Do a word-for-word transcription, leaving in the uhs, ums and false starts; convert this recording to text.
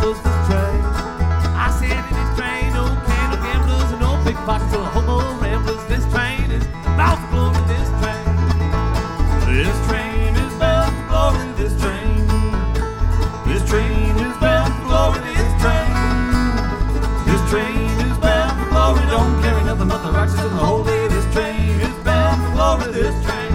gamblers, this train. I said in this train, no can, no gamblers, and no pickpockets, or hobo ramblers. This train is bound for glory, this train. This train is bound for glory, this train. This train is bound for glory, this train. This train is bound for glory, don't carry nothing but the righteous and the holy. This train is bound for glory, this train.